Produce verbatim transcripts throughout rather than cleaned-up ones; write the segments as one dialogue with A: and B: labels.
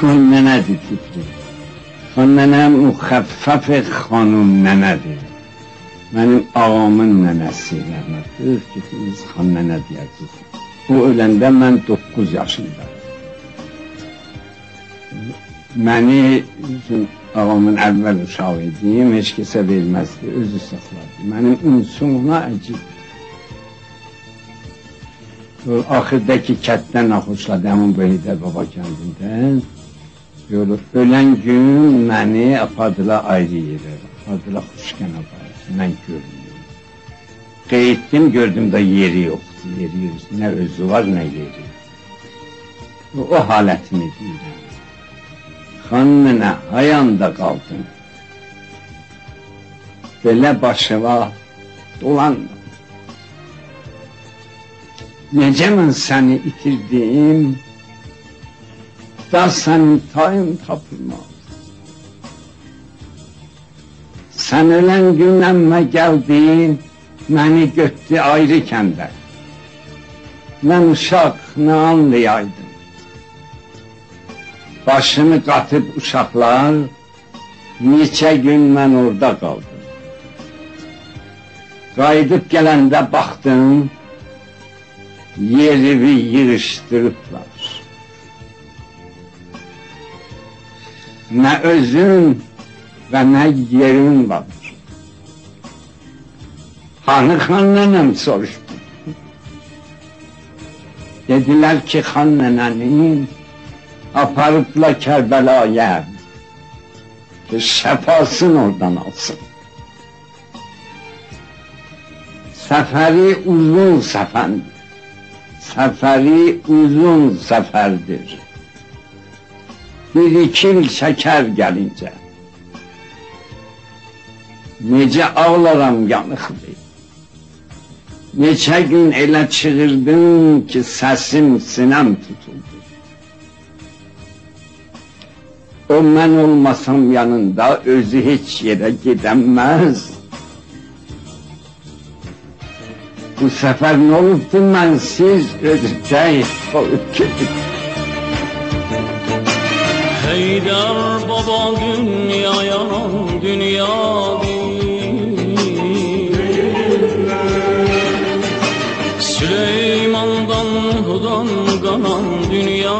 A: xan nənədir Fikri. Xan nənə müxəffəf xanım nənədir. Mənim ağamın nənəsi rəhmətdir ki, biz xan nənə deyəcək. O öləndə mən doqquz yaşında. Məni ağamın əvvəl uşağı idim, heç kəsə verməzdi, özü saxladı. Mənim ünsüm ona əcib. Axırdakı kətdən naxoşladı, həmin bu Heydər Baba kəndindən. Ölən gün məni apardılar ayrı yerə, apardılar Xuşkən apardı, mən görmüyorum. Qeyddim, gördüm da yeri yoxdur, yeri yoxdur, nə özü var, nə yeri. O halətini deyirəm. Xan nənə, hayanda qaldın. Belə başıma dolandım. Necə mən səni itirdim, da sənin tayın tapılmaz. Sən ölən gün əmmə gəldin, məni götdü ayrı kəndə. Mən uşaq nə anlayaydım. Başımı qatıb uşaqlar, neçə gün mən orada qaldım. Qayıdıb gələndə baxdım, yerimi yığışdırıblar. Nə özün və nə yerin var. Hanı xan nənəm soruşdu. Dedilər ki, xan nənənin aparıblar Kərbəlaya, ki, şəfasını oradan alsın. Səfəri uzun səfəndir. Səfəri uzun səfərdir. Bir iki il şəkər gəlincə. Necə ağlaram yanıqlı. Neçə gün elə çığırdım ki, səsim sinəm tutuldu. O mən olmasam yanında özü heç yerə gedəməz. Bu səfər nə olubdu, mənsiz ödəcək olub gedib.
B: Heydər Baba dünyaya dünya Süleyman'dan Nuh'dan kalan dünya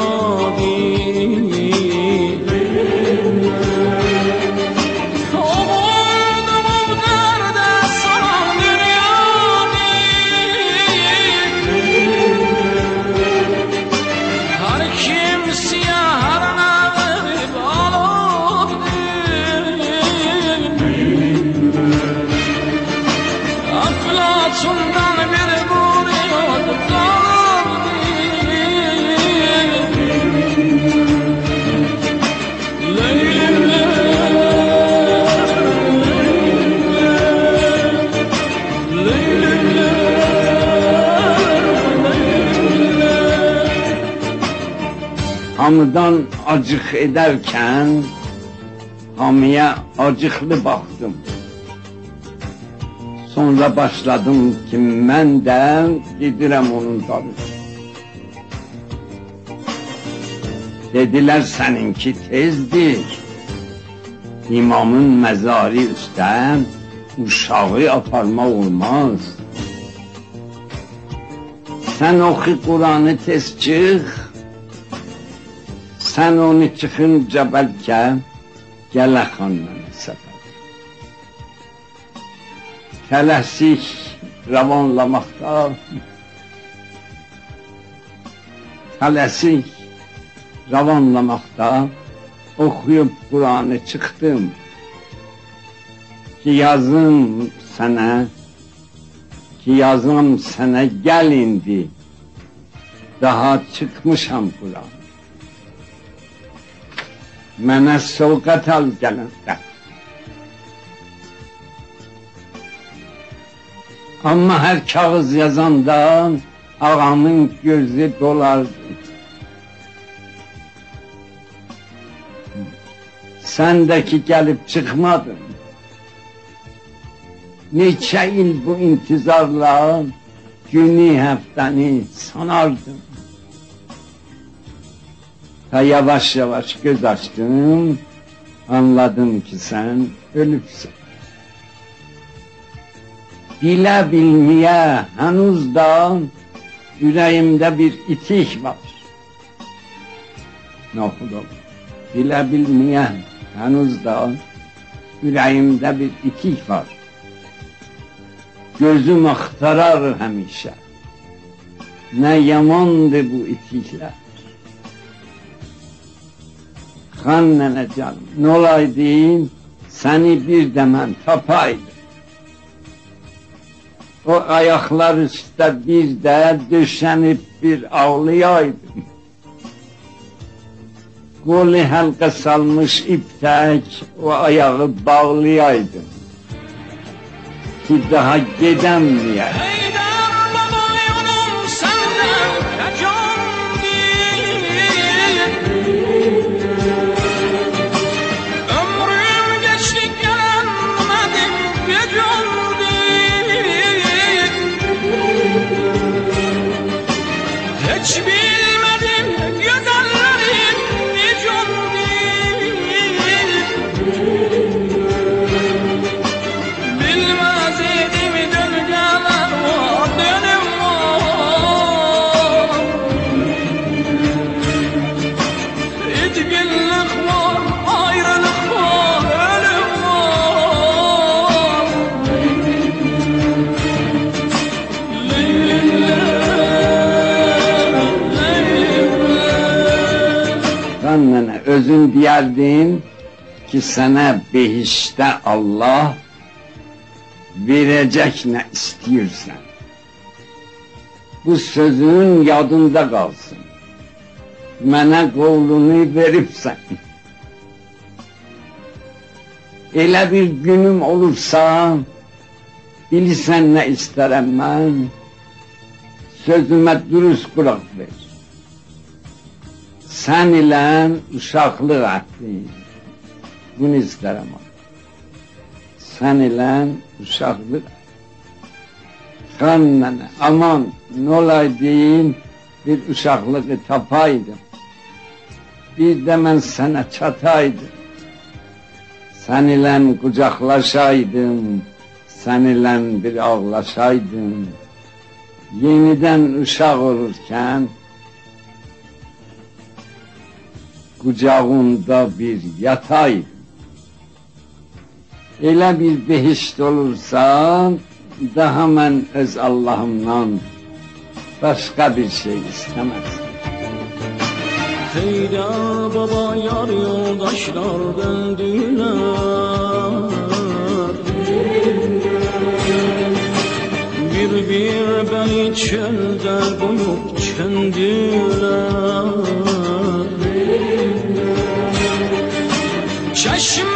A: Hamıdan acıq edərkən hamıya acıqlı baxdım. Sonra başladım ki, mən də gedirəm onun dalınca. Dedilər, səninki tezdir. İmamın məzarı üstə uşağı aparmaq olmaz. Sən oxu Quranı tez çıx, sən onu çıxınca bəlkə gələ xandan səfər. Tələsik rəvanlamaqda, tələsik rəvanlamaqda oxuyub Quranı çıxdım ki, yazım sənə, ki, yazım sənə gəl indi, daha çıxmışam Quran. Mənə sovqat al gələndə. Amma hər kağız yazanda ağamın gözü dolardı. Sən də ki gəlib çıxmadın. Neçə il bu intizarla günü həftəni sanardım. Ta yavaş yavaş göz açtım, anladım ki sen ölüpsün. Bile bilmeye henüz da yüreğimde bir itik var. Ne okudum? Bile bilmeye henüz da yüreğimde bir itik var. Gözüm aktarar hemişe. Ne yamandı bu itikler. Xan nənə canım, ne olaydı seni bir de mən tapaydım. O ayaklar üstte bir de döşenip bir ağlayaydım. Kolu halka salmış iptek o ayağı bağlayaydım. Ki daha gidemeyeyim.
B: Hiç bilmedim güzellerin nicun değil. Bilmez idim döngeler var, dönüm var. İtgillik var, ayrılık var, ölüm var. Leyla
A: Nene, özün diyerdin ki sana behişte Allah verecek ne istiyorsan. Bu sözün yadında kalsın. Mənə qolunu veripsen. Elə bir günüm olursa, bilirsən ne isterim ben, sözüme dürüst kulak ver. Sen ile uşaqlıq ettin, bunu isterim. Sen ile uşaqlıq. Xan nənə, aman ne olaydı bir uşaqlığı tapaydım. Bir de mən sana çataydım. Sen ile kucaklaşaydım, sen ile bir ağlaşaydım. Yeniden uşaq olurken kucağında bir yataydım. Elə bir behişt olursa daha mən öz Allahımdan başka bir şey istemezdim.
B: Heydar baba yar yoldaşlar döndüler. Bir bir beni çölde koyup kendiler. Çeşme